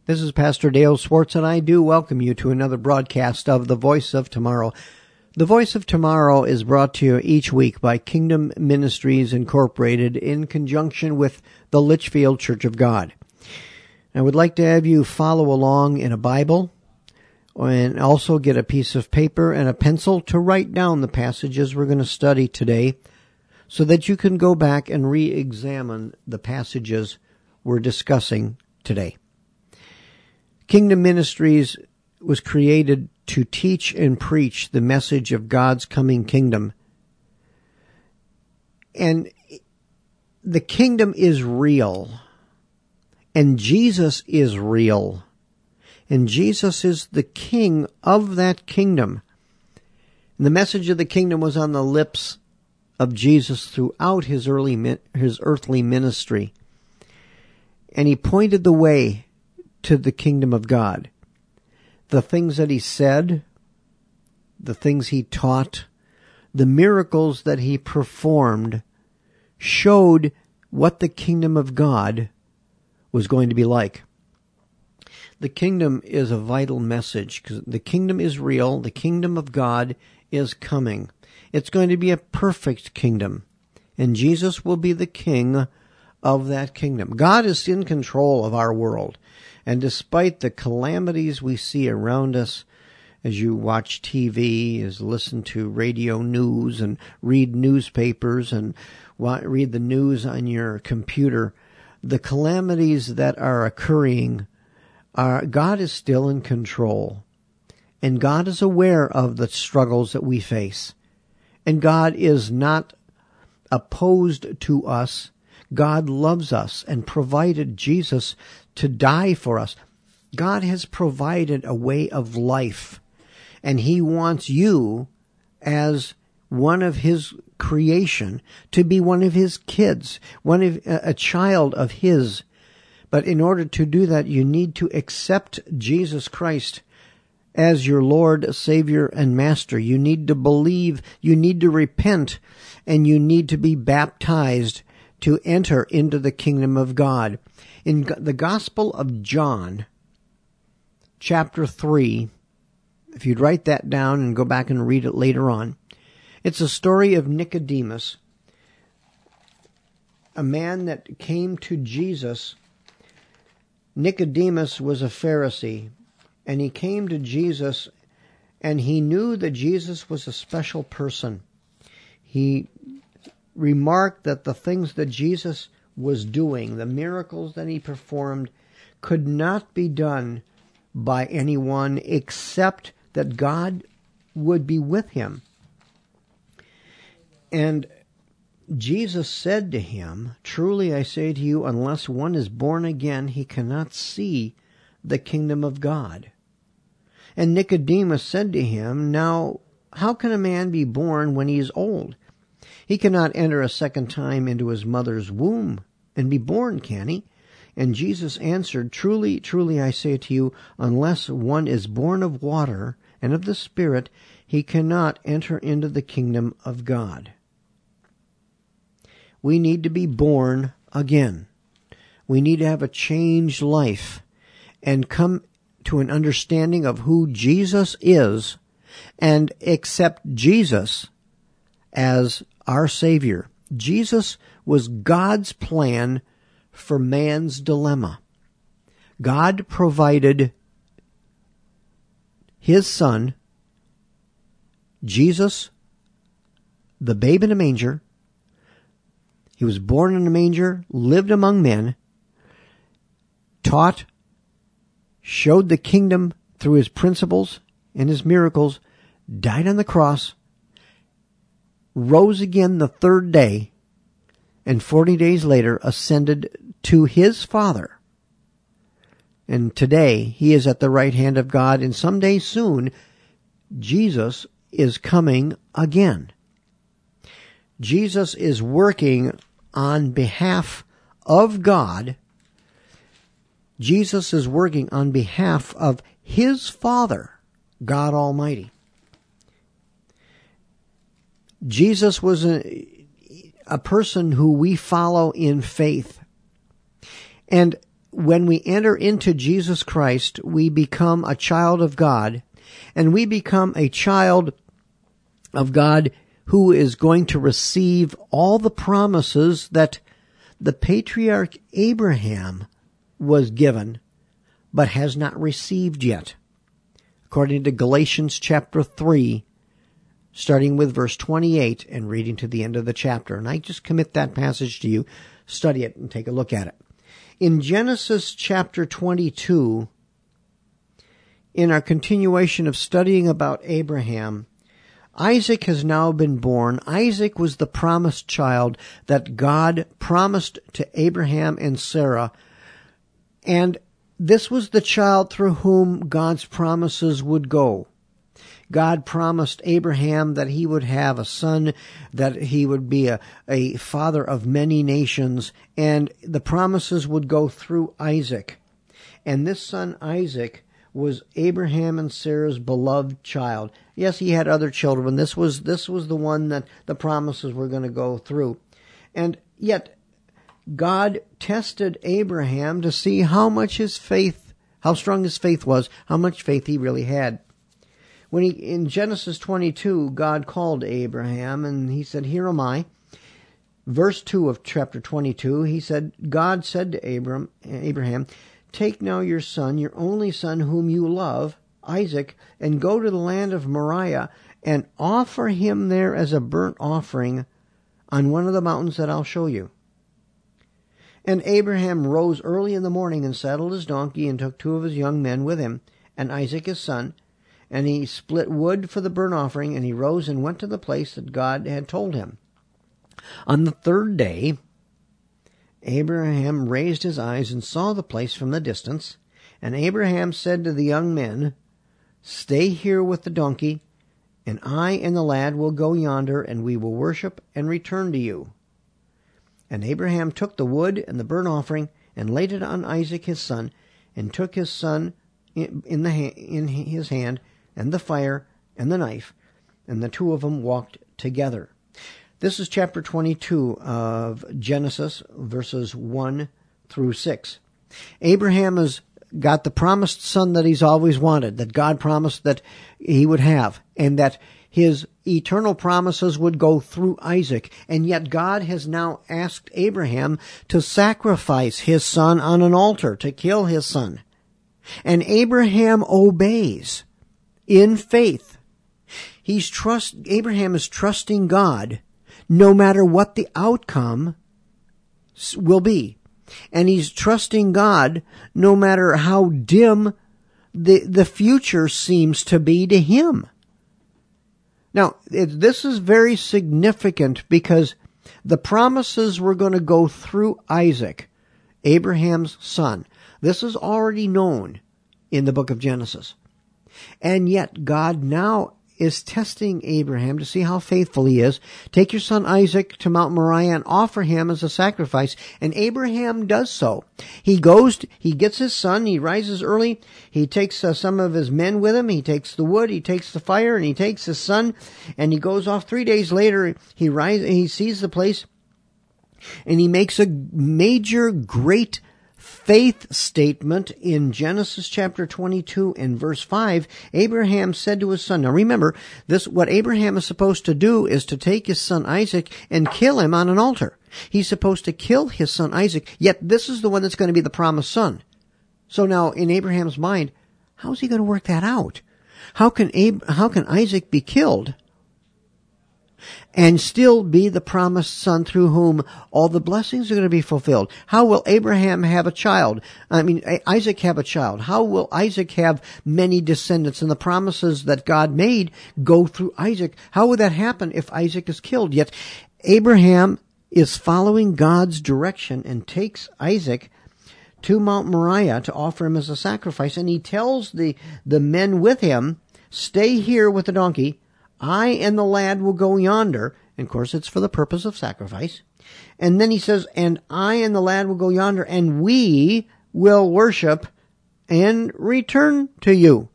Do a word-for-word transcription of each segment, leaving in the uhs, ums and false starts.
This is Pastor Dale Swartz, and I do welcome you to another broadcast of The Voice of Tomorrow. The Voice of Tomorrow is brought to you each week by Kingdom Ministries Incorporated in conjunction with the Litchfield Church of God. I would like to have you follow along in a Bible and also get a piece of paper and a pencil to write down the passages we're going to study today so that you can go back and re-examine the passages we're discussing today. Kingdom Ministries was created to teach and preach the message of God's coming kingdom. And the kingdom is real. And Jesus is real. And Jesus is the king of that kingdom. And the message of the kingdom was on the lips of Jesus throughout his early his earthly ministry. And he pointed the way to the kingdom of God. The things that he said, the things he taught, the miracles that he performed showed what the kingdom of God was going to be like. The kingdom is a vital message because the kingdom is real. The kingdom of God is coming. It's going to be a perfect kingdom, and Jesus will be the king of that kingdom. God is in control of our world. And despite the calamities we see around us as you watch T V, as listen to radio news and read newspapers and read the news on your computer, the calamities that are occurring, are, God is still in control. And God is aware of the struggles that we face. And God is not opposed to us. God loves us and provided Jesus to die for us. God has provided a way of life, and he wants you as one of his creation to be one of his kids, one of a child of his. But in order to do that, you need to accept Jesus Christ as your Lord, Savior, and Master. You need to believe, you need to repent, and you need to be baptized to enter into the kingdom of God. In the Gospel of John, chapter three, if you'd write that down and go back and read it later on, it's a story of Nicodemus, a man that came to Jesus. Nicodemus was a Pharisee, and he came to Jesus, and he knew that Jesus was a special person. He remarked that the things that Jesus was doing, the miracles that he performed, could not be done by anyone except that God would be with him. And Jesus said to him, "Truly I say to you, unless one is born again, he cannot see the kingdom of God." And Nicodemus said to him, "Now, how can a man be born when he is old? He cannot enter a second time into his mother's womb and be born, can he?" And Jesus answered, "Truly, truly, I say to you, unless one is born of water and of the Spirit, he cannot enter into the kingdom of God." We need to be born again. We need to have a changed life and come to an understanding of who Jesus is and accept Jesus as our Savior. Jesus was God's plan for man's dilemma. God provided his Son, Jesus, the babe in a manger. He was born in a manger, lived among men, taught, showed the kingdom through his principles and his miracles, died on the cross, rose again the third day, and forty days later ascended to his Father. And today he is at the right hand of God, and someday soon Jesus is coming again. Jesus is working on behalf of God. Jesus is working on behalf of his Father, God Almighty. Jesus was a, a person who we follow in faith. And when we enter into Jesus Christ, we become a child of God, and we become a child of God who is going to receive all the promises that the patriarch Abraham was given, but has not received yet. According to Galatians chapter three, starting with verse twenty-eight and reading to the end of the chapter. And I just commit that passage to you. Study it and take a look at it. In Genesis chapter twenty-two, in our continuation of studying about Abraham, Isaac has now been born. Isaac was the promised child that God promised to Abraham and Sarah. And this was the child through whom God's promises would go. God promised Abraham that he would have a son, that he would be a, a father of many nations, and the promises would go through Isaac. And this son, Isaac, was Abraham and Sarah's beloved child. Yes, he had other children. This was, this was the one that the promises were going to go through. And yet, God tested Abraham to see how much his faith, how strong his faith was, how much faith he really had. When he, in Genesis twenty-two, God called Abraham and he said, "Here am I." Verse two of chapter twenty-two, he said, God said to Abram, Abraham, "Take now your son, your only son whom you love, Isaac, and go to the land of Moriah and offer him there as a burnt offering on one of the mountains that I'll show you." And Abraham rose early in the morning and saddled his donkey and took two of his young men with him, and Isaac his son, and he split wood for the burnt offering, and he rose and went to the place that God had told him. On the third day, Abraham raised his eyes and saw the place from the distance, and Abraham said to the young men, "Stay here with the donkey, and I and the lad will go yonder, and we will worship and return to you." And Abraham took the wood and the burnt offering, and laid it on Isaac his son, and took his son in, the ha- in his hand, and the fire, and the knife, and the two of them walked together. This is chapter twenty-two of Genesis, verses one through six. Abraham has got the promised son that he's always wanted, that God promised that he would have, and that his eternal promises would go through Isaac. And yet God has now asked Abraham to sacrifice his son on an altar, to kill his son. And Abraham obeys in faith. He's trust, Abraham is trusting God no matter what the outcome will be. And he's trusting God no matter how dim the, the future seems to be to him. Now, it, this is very significant because the promises were going to go through Isaac, Abraham's son. This is already known in the book of Genesis. And yet God now is testing Abraham to see how faithful he is. Take your son Isaac to Mount Moriah and offer him as a sacrifice. And Abraham does so. He goes, to, he gets his son, he rises early, he takes uh, some of his men with him, he takes the wood, he takes the fire, and he takes his son, and he goes off. Three days later, he rises, he sees the place, and he makes a major, great faith statement in Genesis chapter twenty-two and verse five. Abraham said to his son, now remember, this, what Abraham is supposed to do is to take his son Isaac and kill him on an altar. He's supposed to kill his son Isaac, yet this is the one that's going to be the promised son. So now in Abraham's mind, how's he going to work that out? How can Ab- how can Isaac be killed and still be the promised son through whom all the blessings are going to be fulfilled? How will Abraham have a child? I mean, Isaac have a child. How will Isaac have many descendants and the promises that God made go through Isaac? How would that happen if Isaac is killed? Yet Abraham is following God's direction and takes Isaac to Mount Moriah to offer him as a sacrifice. And he tells the, the men with him, stay here with the donkey. I and the lad will go yonder. And of course, it's for the purpose of sacrifice. And then he says, and I and the lad will go yonder, and we will worship and return to you.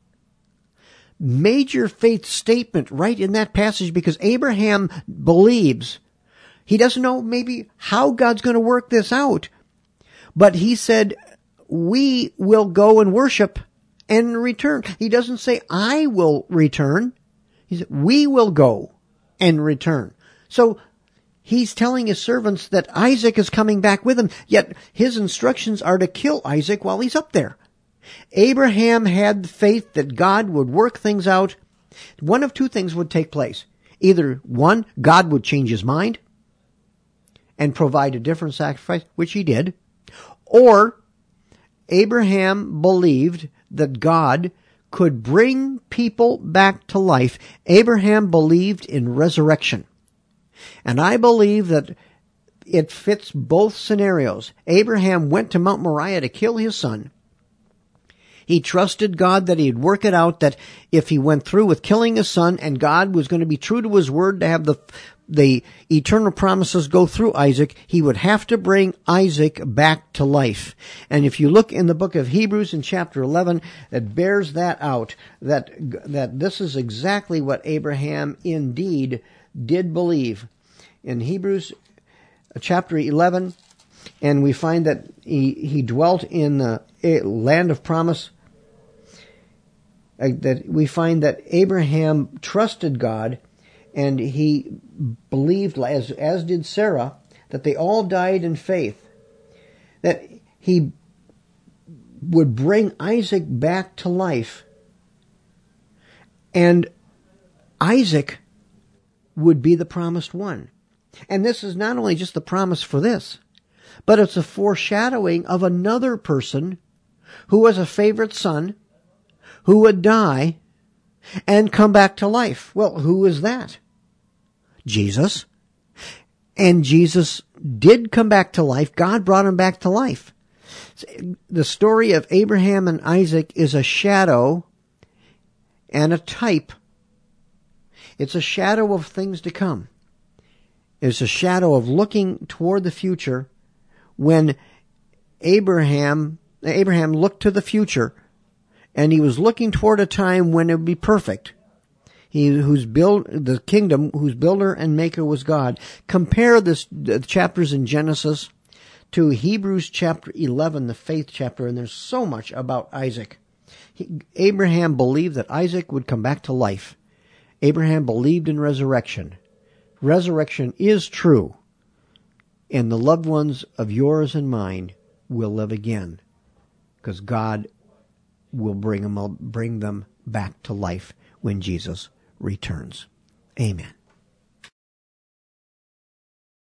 Major faith statement right in that passage, because Abraham believes. He doesn't know maybe how God's going to work this out. But he said, we will go and worship and return. He doesn't say, I will return. He said, we will go and return. So he's telling his servants that Isaac is coming back with him, yet his instructions are to kill Isaac while he's up there. Abraham had faith that God would work things out. One of two things would take place. Either, one, God would change his mind and provide a different sacrifice, which he did, or Abraham believed that God could bring people back to life. Abraham believed in resurrection. And I believe that it fits both scenarios. Abraham went to Mount Moriah to kill his son. He trusted God that he'd work it out, that if he went through with killing his son and God was going to be true to his word to have the the eternal promises go through Isaac, he would have to bring Isaac back to life. And if you look in the book of Hebrews in chapter eleven, it bears that out, that that this is exactly what Abraham indeed did believe. In Hebrews chapter eleven, and we find that he, he dwelt in the land of promise, that we find that Abraham trusted God, and he believed, as, as did Sarah, that they all died in faith, that he would bring Isaac back to life, and Isaac would be the promised one. And this is not only just the promise for this, but it's a foreshadowing of another person who was a favorite son, who would die and come back to life. Well, who is that? Jesus. And Jesus did come back to life. God brought him back to life. The story of Abraham and Isaac is a shadow and a type. It's a shadow of things to come. It's a shadow of looking toward the future. When Abraham Abraham looked to the future, and he was looking toward a time when it would be perfect. He whose build the kingdom, whose builder and maker was God. Compare this the chapters in Genesis to Hebrews chapter eleven, the faith chapter, and there's so much about Isaac. He, Abraham believed that Isaac would come back to life. Abraham believed in resurrection. Resurrection is true, and the loved ones of yours and mine will live again, because God will bring them, bring them back to life when Jesus returns. Amen.